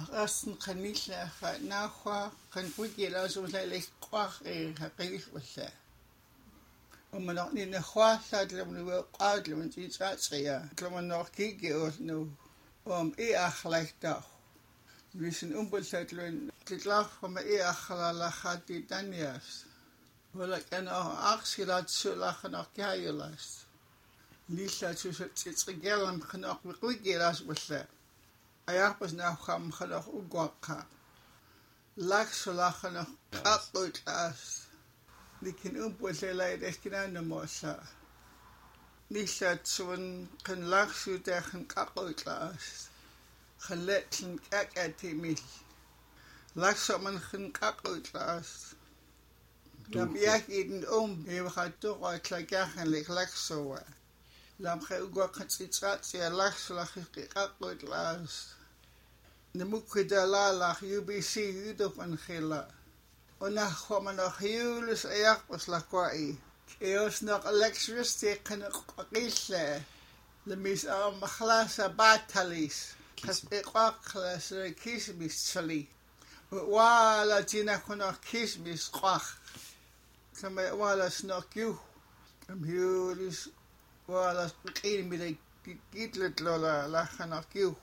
أصلا خنيشة ناخوا خنقولي لازم لك قاخ حقيقي ولا ومن أغني نخوا ساد لمن وقاد لمن تيجات سيا لمن نحكي أو أخلاق ده ويسن بلسات لمن تطلع فما أخلاق خاتي دنياس ولكن أخسرت سلاخ نحكي يلاس ليش تسجلهم خناق بقولي لازم ولا أيها بس ناخم خلاص أقوى لاكس لاخنا قطعت أس لكن بوزلا يدكنا نموسا نيشات سون كن لاكس يدخن قطعت أس خلتن كأتيميل لاكس من خن قطعت أس لم يكن يبغى وتلاقيها لاكسوا لم خيوقا كنتيجات يا لاكس لاخي قطعت أس نمكدا لا UBC يدوف أنخلا ونحو من أخيولس أيقبس لقائي إيوس نق إلكتريستي قنقيسة لميس مخلاصة باتاليس إقواق خلاص كيسميس تلي ولا جينا كنا كيسميس قاخ كما ولا سنوكيو كم هيولس ولا قيل ميدا جيتلت لولا لا خناكيو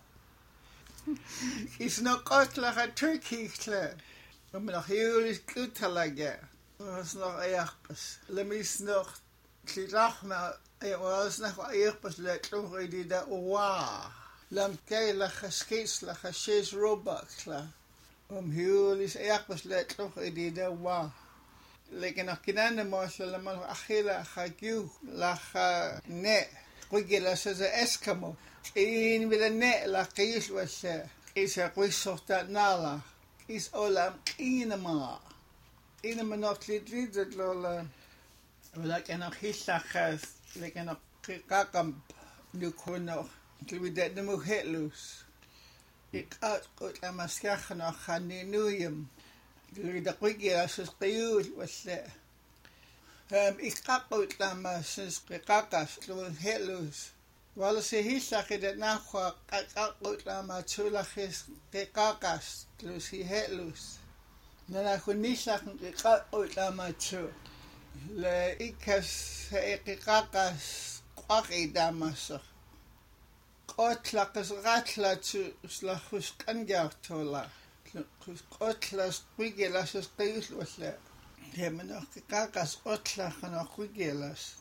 Is nog uitleggen Turkey klaar. We nog heel eens goed te leggen. Was nog ergens. Lemis nog klaar maar was nog ergens lekker die dat wa. Lam kei leggen skis leggen zes robot klaar. Heel eens ergens lekker die dat wa. Lekker nog kinderen moesten lemmer achila gagiu leggen nee. Goeie ze Eskimo. إن من الناء لقيس وشا إيش قوي صوتا نالا إيش أولام إنما نقتل تريد لولا ولكن أخيس خاص لكن أقام نكون كلمة نمهلوس إقاد قلت لما سكخنا خاني نويم كلمة قوي أساس قيول وشا إقاد قلت لما سكخنا نمهلوس ولا سهيسا كده ناخوا قاقوت لما تشولخيس قاقاس لوسي هلوس ناخو نيسا قاقوت لما تشو لا إكس قاقاس قاقي دامسخ قوتلاقس غاتلا تسلخوس كنجاوتولا قوتلاس قويجلاس قيوس ولا همنا قاقاس قوتلاخنا قويجلاس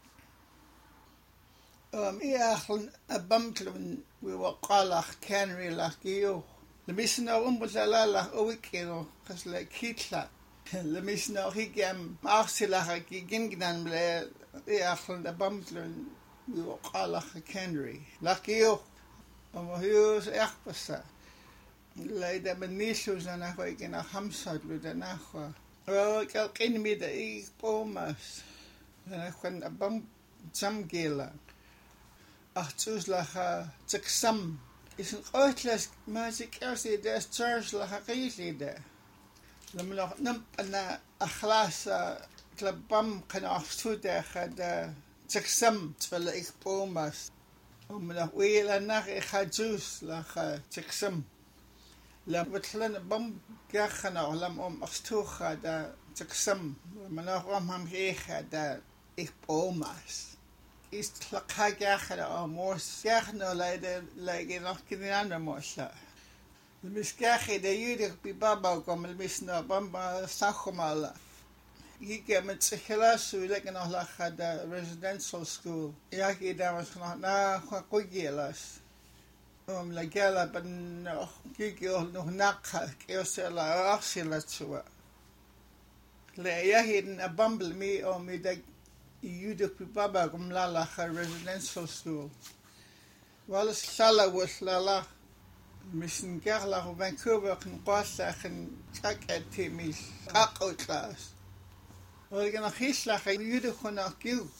إياخن أبمتلون وقالخ كانري لكيو لمسنا بزلالة أوكيلو كسل كيتلا لمسنا هيجام أغسلها جنجنا بلا إياخن أبمتلون وقالخ كانري لكيو ومهيوس إخبسا لا إذا منيشو زنا هويجنا خمسة لدا نخوا وكالقين ميدا إيه بوماس زنا خن أبم جمجيلا أختوز لها تقسم إسن قوتلس ما تكرسي ده تشارج لها قيلي ده لما نم أنا أخلاص تلبم كنا أختو ده خد تقسم تفلا إخبوماس ومن ويلا ناخ إخاجوس لها تقسم لما بتلنا بم كاخنا ولم أختو خد تقسم لما ناخ هم هيخ إخبوماس إستلقى كاخنا موس كاخنا لا noch kinderna mosa. Mis kaache de judig bi baba kom misna bamba sachomala. Ik met siklas so lekker nog lag de residential school. Ja, ik daar was nog na goeielas. La gala ben nog kikkel nog nak kersela achsilat so. Le ja heden a bumble me me de judik bi baba kom la residential school. Wel is sala was la Mission Garla of Vancouver can pass and check at Timmy's class. We're going to his like a beautiful you.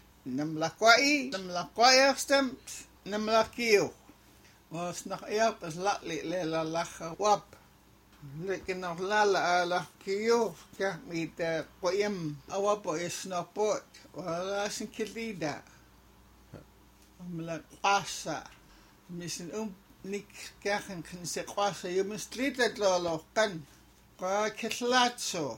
Namlaquai stamps, Namlakio. Was not up as lately Lela Lacha Wap. Licking of Lala Lakio, got me the poem. Our boy is not port. Well, I think Kilida. I'm like Asa. Missing nik gachen kan se kwasa yumstlitet lolo kan qa kitlatso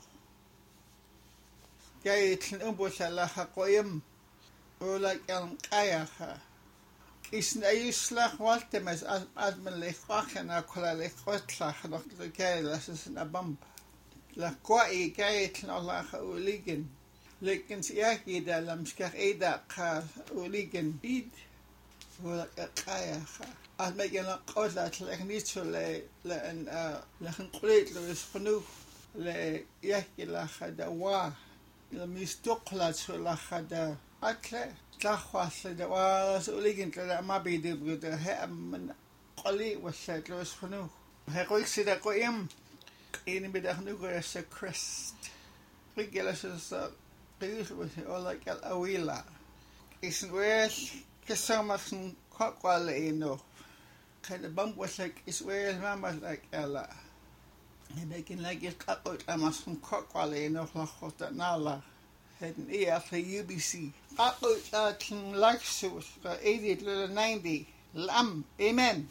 gaytlin umbusala haqoyim ola kan qayaha isn ayuslach waltemas admen lekhachna kola lekhotla noch gaylas is abam la qai gaytlin allah uligen lekens yakida lamskach ida qa uligen id ولا قايا أتمنى قولات لأنيتو لأن لأن قليت لو يسخنو ليحكي لخدا وا لم يستقلت لخدا أكله تخواص لدا وسؤالين كلا ما بيدي بقدر هم من قليل وشات لو يسخنو هقولك سيدا قيم إني بدأخنو قيس كريست رجالس قيس وسأقولك الأويلة إسنويل كسامسن كقالينو كان بامبوسك إسويل مامسك ألا لكن لاقي قاقول أمسن كقالينو لخوت نالا هن إيه في UBC قاقول لكن لاكسوس 80 to 90 الأم Amen